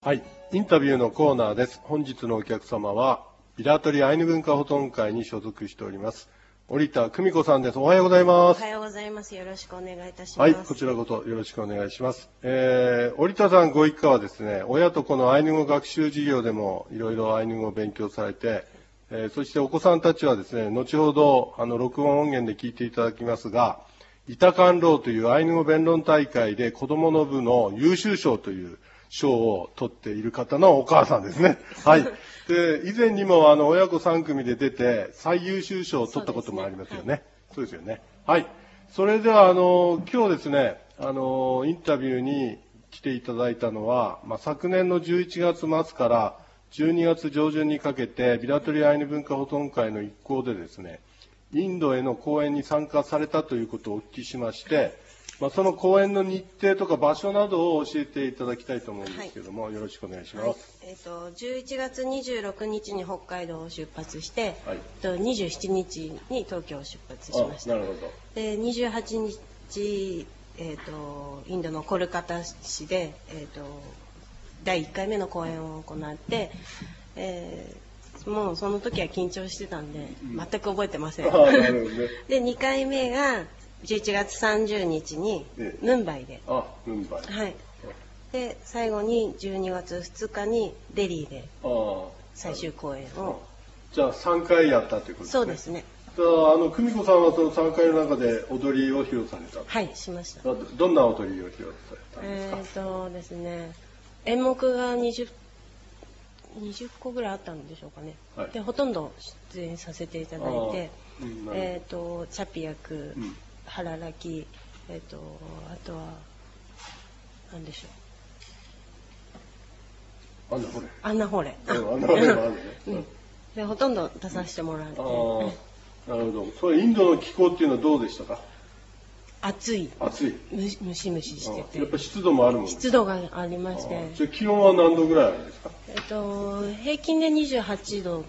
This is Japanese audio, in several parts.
はい、インタビューのコーナーです。本日のお客様はビラトリアイヌ文化保存会に所属しております折田久美子さんです。おはようございます。 おはようございます。よろしくお願いいたします。 はい、こちらこそよろしくお願いします。折田さんご一家はですね、親と子のアイヌ語学習事業でもいろいろアイヌ語を勉強されて、そしてお子さんたちはですね、後ほど録音音源で聞いていただきますが、イタカンローというアイヌ語弁論大会で子供の部の優秀賞という賞を取っている方のお母さんですね。はい。で、以前にも親子3組で出て最優秀賞を取ったこともありますよね。そうですよね。はい。それでは今日ですね、インタビューに来ていただいたのは、昨年の11月末から12月上旬にかけてビラトリアイヌ文化保存会の一行でですね、インドへの講演に参加されたということをお聞きしまして、その講演の日程とか場所などを教えていただきたいと思うんですけれども、よろしくお願いします。 11月26日に北海道を出発して、27日に東京を出発しました。 なるほど。 で、28日、インドのコルカタ市で、第1回目の講演を行って、もうその時は緊張してたんで、全く覚えてません。で、2回目が11月30日にムンバイで、 ムンバイ、 はい、で最後に12月2日にデリーで最終公演を、 じゃあ3回やったということですね。 そうですね。 久美子さんはその3回の中で踊りを披露された。 はい、しました。 どんな踊りを披露されたんですか。 ですね、演目が20個ぐらいあったんでしょうかね。はい、でほとんど出演させていただいて、チャピ役、腹らき、あとは何でしょう。アンナホレ。でほとんど出させてもらって。 なるほど。それインドの気候っていうのはどうでしたか。 暑い。ムシムシしてて。 やっぱ湿度もあるもん。 湿度がありまして。 じゃあ気温は何度ぐらいあるんですか。 平均で28度。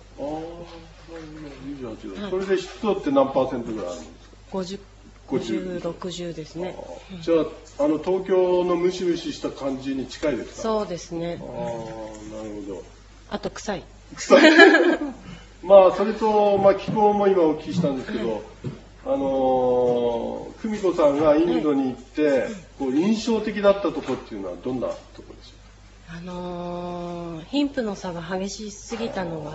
28度。それで湿度って何%ぐらいあるんですか。 50、60ですね。 じゃあ東京のムシムシした感じに近いですか。 そうですね。 なるほど。 あと臭い。 それと気候も今お聞きしたんですけど、久美子さんがインドに行って、印象的だったところっていうのはどんなところでしょうか。 貧富の差が激しすぎたのが、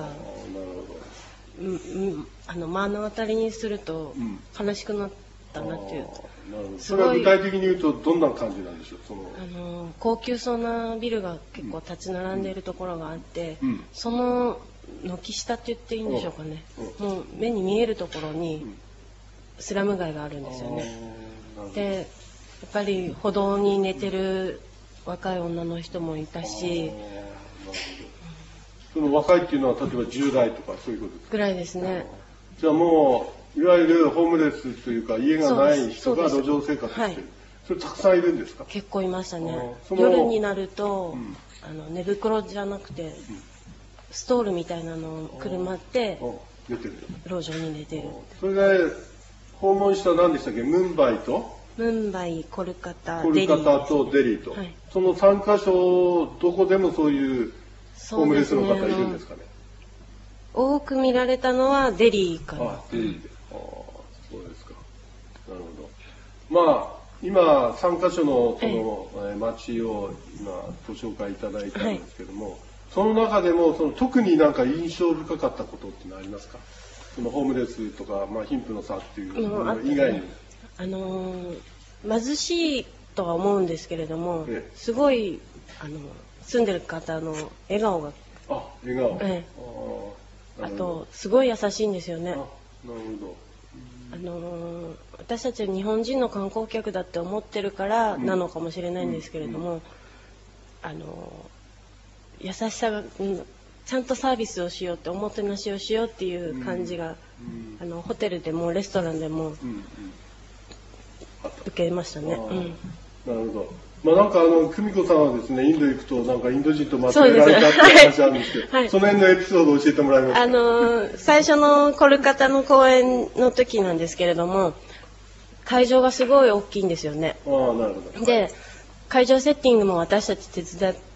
目の当たりにすると悲しくなったなっていう。 それは具体的に言うとどんな感じなんでしょう。 高級そうなビルが結構立ち並んでいるところがあって、その軒下って言っていいんでしょうかね。もう目に見えるところにスラム街があるんですよね。でやっぱり歩道に寝てる若い女の人もいたし、 その若いっていうのは例えば10代とかそういうことですか。 ぐらいですね。 じゃあもういわゆるホームレスというか家がない人が路上生活してる。それたくさんいるんですか。 結構いましたね。夜になると、寝袋じゃなくてストールみたいなのをくるまって路上に寝てる。 それで訪問した何でしたっけ。ムンバイ、 コルカタとデリーと、その3カ所どこでもそういうホームレスの方いるんですかね。 多く見られたのはデリーかな。 デリーで。そうですか。なるほど。今3カ所のその町を今ご紹介いただいたんですけども、その中でも特になんか印象深かったことってのありますか。そのホームレスとか貧富の差っていうの以外に。 貧しいとは思うんですけれども、すごい住んでる方の笑顔が。 笑顔。 あとすごい優しいんですよね。 なるほど。私たちは日本人の観光客だって思ってるからなのかもしれないんですけれども、優しさが、ちゃんとサービスをしようっておもてなしをしようっていう感じが、ホテルでもレストランでも受けましたね。 なるほど。なんか久美子さんはですね、インド行くとなんかインド人と間違えられたって話あるんですけど、その辺のエピソードを教えてもらいますか。 最初のコルカタの公演の時なんですけれども、会場がすごい大きいんですよね。 なるほど。 で、会場セッティングも私たち手伝って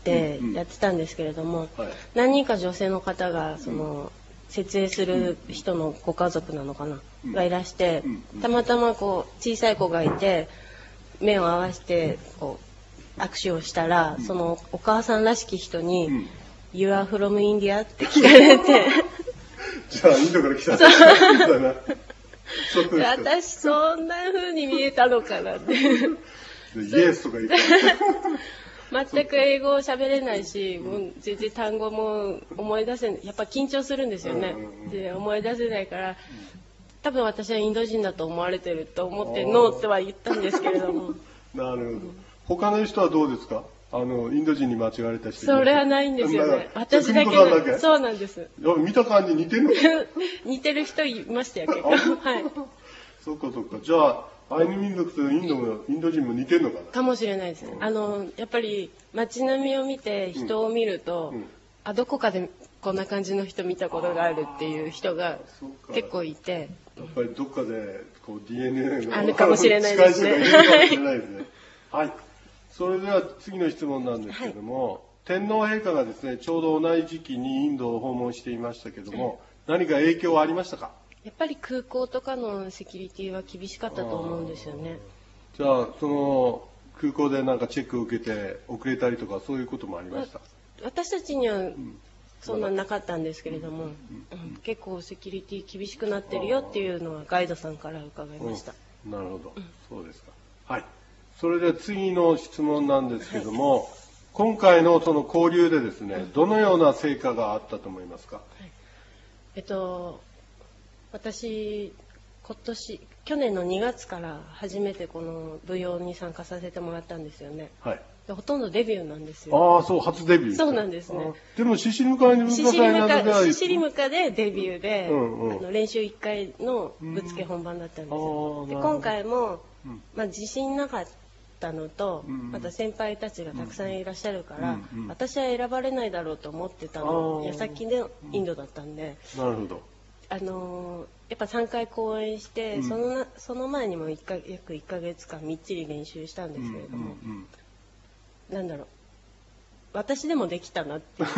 ってやってたんですけれども、 はい、 何人か女性の方が設営する人のご家族なのかな、がいらして、たまたま小さい子がいて目を合わせて握手をしたら、そのお母さんらしき人に「You are from India?」って聞かれてじゃあインドから来たんですかみたいな。 私そんな風に見えたのかなってイエスとか言って全く英語を喋れないし、もう全然単語も思い出せない。やっぱ緊張するんですよね。で、思い出せないから、多分私はインド人だと思われてると思ってノーっては言ったんですけれども。 なるほど。他の人はどうですか？インド人に間違われた人。 それはないんですよね。私だけ。そうなんです。 見た感じ似てるの？ 似てる人いましたよ、結構。はい。 そっかそっか。じゃあ、アイヌ民族とインド人も似てるのかな？ かもしれないです。やっぱり街並みを見て人を見ると、どこかでこんな感じの人見たことがあるっていう人が結構いて。 やっぱりどっかでDNA があるかもしれないですね。 はい。それでは次の質問なんですけども、天皇陛下がですね、ちょうど同じ時期にインドを訪問していましたけども、何か影響はありましたか？ やっぱり空港とかのセキュリティは厳しかったと思うんですよね。 じゃあ空港でなんかチェックを受けて遅れたりとかそういうこともありました？ 私たちにはそんななかったんですけれども、結構セキュリティ厳しくなってるよっていうのはガイドさんから伺いました。 なるほど、そうですか。はい。それで次の質問なんですけども、今回のその交流でですね、どのような成果があったと思いますか？ 私去年の2月から初めてこの舞踊に参加させてもらったんですよね。はい。ほとんどデビューなんですよ。 そう、初デビュー。 そうなんですね。 でもシシリムカ文化祭などではシシリムカでデビューで、練習1回のぶっつけ本番だったんですよ。で今回も、自信なかったのと、また先輩たちがたくさんいらっしゃるから、私は選ばれないだろうと思ってたの矢先でインドだったんで。 なるほど。 やっぱ3回公演して、その前にも約1ヶ月間みっちり練習したんですけれども、なんだろう、私でもできたなっていう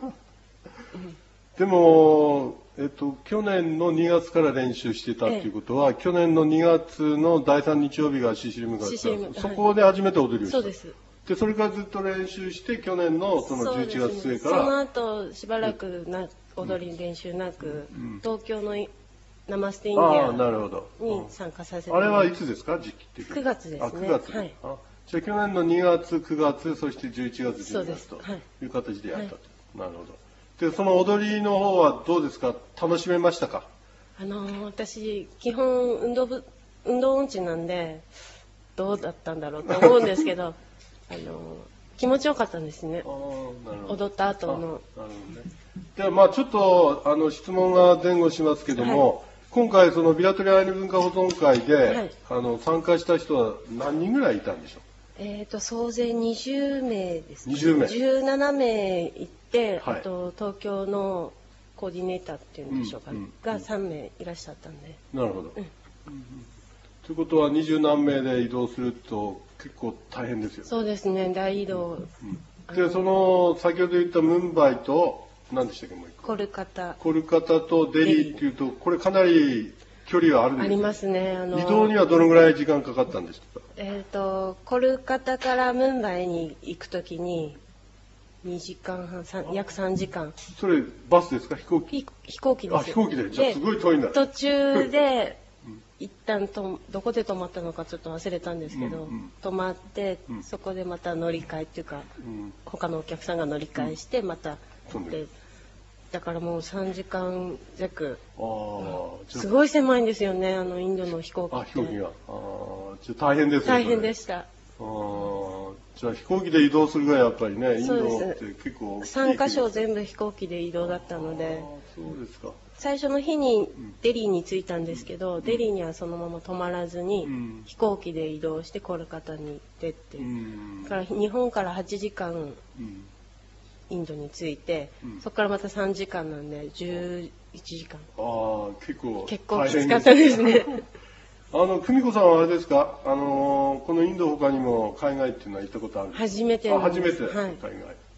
でも、去年の2月から練習してたっていうことは、去年の2月の第3日曜日がシシリムカだった。そこで初めて踊りをした。 そうです。 で、それからずっと練習して、去年のその11月末から。 その後、しばらく踊り練習なく、東京のナマステインディアに参加させてもらいました。 あれはいつですか、時期的に？9月ですね。 9月。はい。じゃあ去年の2月、9月、そして11月、12月という形でやったと。なるほど。で、その踊りの方はどうですか？楽しめましたか？ 私、基本運動音痴なんで、どうだったんだろうと思うんですけど、気持ちよかったんですね。踊った後の。なるほどね。 ではちょっと質問が前後しますけども、今回そのビラトリアイヌ文化保存会で、参加した人は何人ぐらいいたんでしょう？ 総勢20名ですね。 20名。 17名いて、東京のコーディネーターっていうんでしょうか、が3名いらっしゃったんで。 なるほど。ということは20何名で移動すると結構大変ですよね。 そうですね、大移動。 で、先ほど言ったムンバイと、何でしたっけ、もう一個。コルカタとデリーっていうと、これかなり距離はあるんですか？ありますね。移動にはどのぐらい時間かかったんですか？ コルカタからムンバイに行くときに、2時間半、約3時間。 それ、バスですか？飛行機？ 飛行機です。 飛行機で。じゃあすごい遠いんだ。 途中で、一旦どこで泊まったのかちょっと忘れたんですけど、泊まって、そこでまた乗り換えっていうか、他のお客さんが乗り換えして、また飛んで、だからもう3時間弱。すごい狭いんですよね、インドの飛行機って。 飛行機が。じゃあ大変ですね。 大変でした。 じゃあ飛行機で移動するぐらいやっぱりね、インドって結構大きい。 3カ所全部飛行機で移動だったので。 そうですか。 最初の日にデリーに着いたんですけど、デリーにはそのまま泊まらずに、飛行機で移動してコルカタに行ってってだから日本から8時間インドに着いて、そこからまた3時間なんで11時間。 結構きつかったですね。 久美子さんはあれですか、このインド他にも海外っていうのは行ったことあるんですか？ 初めてです。 初めて、海外。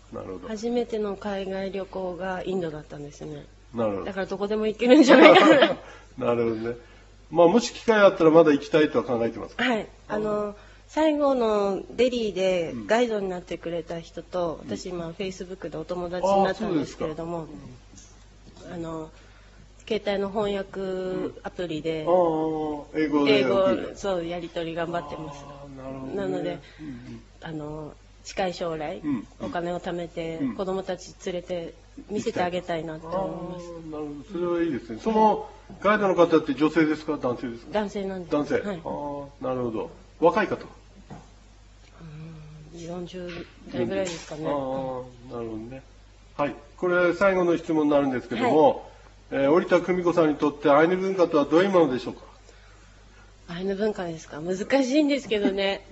なるほど。 初めての海外旅行がインドだったんですね。 なるほど。 だからどこでも行けるんじゃないかな。 なるほどね。まあ、もし機会あったらまだ行きたいとは考えてますか？ はい。最後のデリーでガイドになってくれた人と、私今、フェイスブックでお友達になったんですけれども、携帯の翻訳アプリで、 英語でそう、やり取り頑張ってます。なので、近い将来、お金を貯めて、子供たち連れて見せてあげたいなと思います。 なるほど、それはいいですね。そのガイドの方って女性ですか、男性ですか？ 男性なんです。 男性。 はい、 なるほど。若い方。 40代ぐらいですかね。 なるほどね。はい。これ最後の質問になるんですけども、織田久美子さんにとってアイヌ文化とはどういうものでしょうか？ アイヌ文化ですか？難しいんですけどね。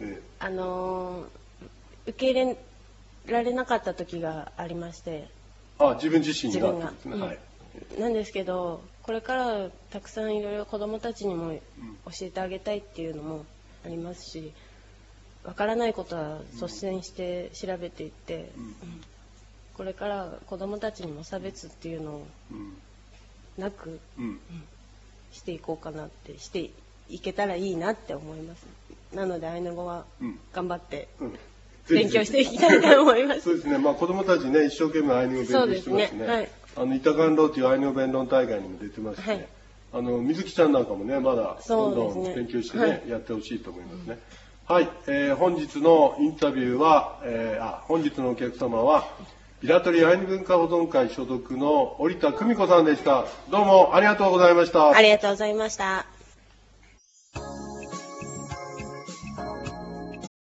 受け入れられなかった時がありまして。 自分自身が。 自分が。なんですけど、これからたくさんいろいろ子どもたちにも教えてあげたいっていうのもありますし、わからないことは率先して調べていって、これから子どもたちにも差別っていうのをなくしていこうかなって、していけたらいいなって思います。なのでアイヌ語は頑張って勉強していきたいと思います。 そうですね。まあ子どもたちね、一生懸命アイヌ語を勉強してますね。はい。イタカンローというアイヌ語弁論大会にも出てますしね。水木ちゃんなんかもね、まだどんどん勉強してね、やってほしいと思いますね。はい。本日のインタビューは、本日のお客様は、平取アイヌ文化保存会所属の織田久美子さんでした。どうもありがとうございました。 ありがとうございました。